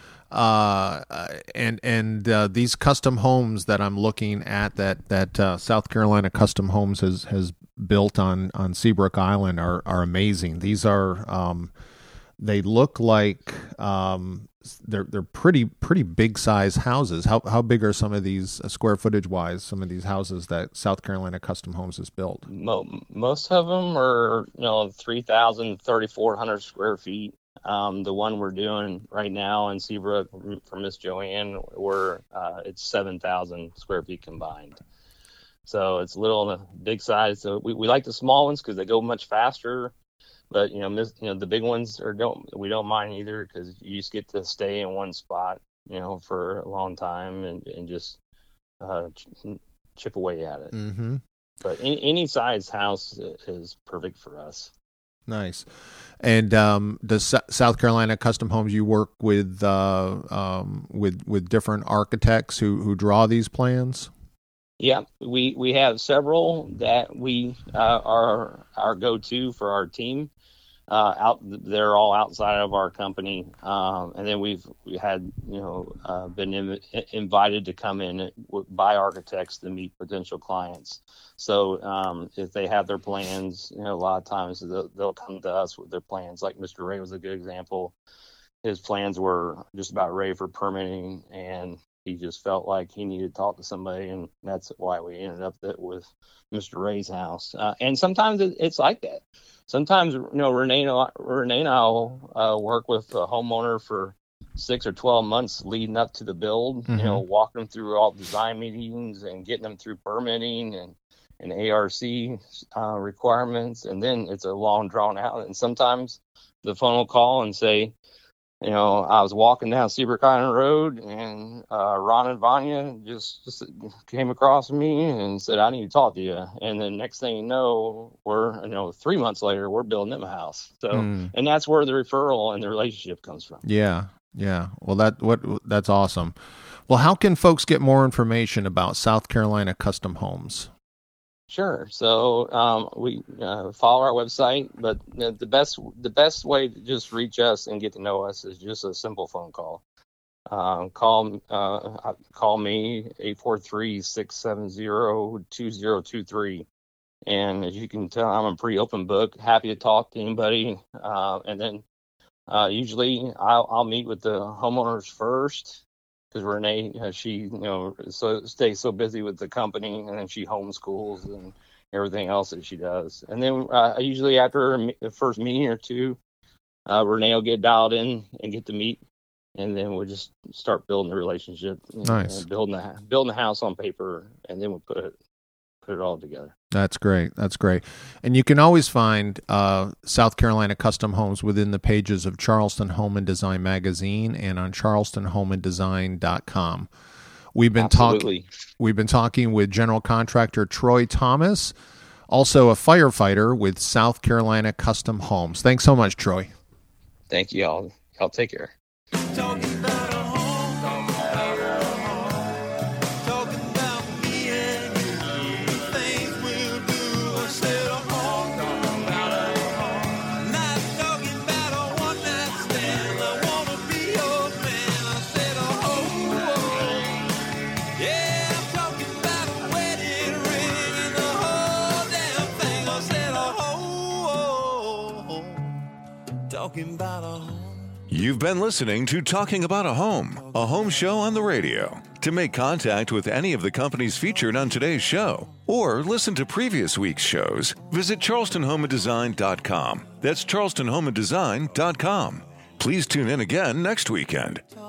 these custom homes that I'm looking at that South Carolina Custom Homes has built on Seabrook Island are amazing. These are they look like they're pretty big size houses. How big are some of these square footage wise? Some of these houses that South Carolina Custom Homes has built. Most of them are 3,000, 3,400 square feet. The one we're doing right now in Seabrook for Miss Joanne, it's 7,000 square feet combined. So it's a little on the big size. So we like the small ones because they go much faster. But the big ones we don't mind either because you just get to stay in one spot for a long time and just chip away at it. Mm-hmm. But any size house is perfect for us. Nice. And does South Carolina Custom Homes, you work with different architects who draw these plans? Yeah, we have several that we are our go-to for our team. They're all outside of our company, and then we had been invited to come in by architects to meet potential clients. So if they have their plans, a lot of times they'll come to us with their plans. Like Mr. Ray was a good example. His plans were just about ready for permitting, and he just felt like he needed to talk to somebody, and that's why we ended up with Mr. Ray's house. And sometimes it's like that. Sometimes, Renee and I will work with a homeowner for 6 or 12 months leading up to the build, Mm-hmm. Walking them through all design meetings and getting them through permitting and ARC requirements. And then it's a long drawn out. And sometimes the phone will call and say, I was walking down Seabrook Island Road and Ron and Vanya just came across me and said, I need to talk to you. And then next thing you know, we're, 3 months later, we're building them a house. So, and that's where the referral and the relationship comes from. Yeah. Yeah. Well, that's awesome. Well, how can folks get more information about South Carolina Custom Homes? Sure. So we follow our website, but the best way to just reach us and get to know us is just a simple phone call. Call me 843-670-2023. And as you can tell, I'm a pretty open book, happy to talk to anybody. And then usually I'll meet with the homeowners first. Because Renee, she stays so busy with the company, and then she homeschools and everything else that she does. And then usually after the first meeting or two, Renee will get dialed in and get to meet, and then we'll just start building the relationship. Nice. Building the house on paper, and then we'll put it all together. That's great. That's great. And you can always find South Carolina Custom Homes within the pages of Charleston Home and Design Magazine and on charlestonhomeanddesign.com. We've been talking with general contractor Troy Thomas, also a firefighter with South Carolina Custom Homes. Thanks so much, Troy. Thank you all. Y'all take care. You've been listening to Talking About a home show on the radio. To make contact with any of the companies featured on today's show, or listen to previous week's shows, visit charlestonhomeanddesign.com. That's charlestonhomeanddesign.com. Please tune in again next weekend.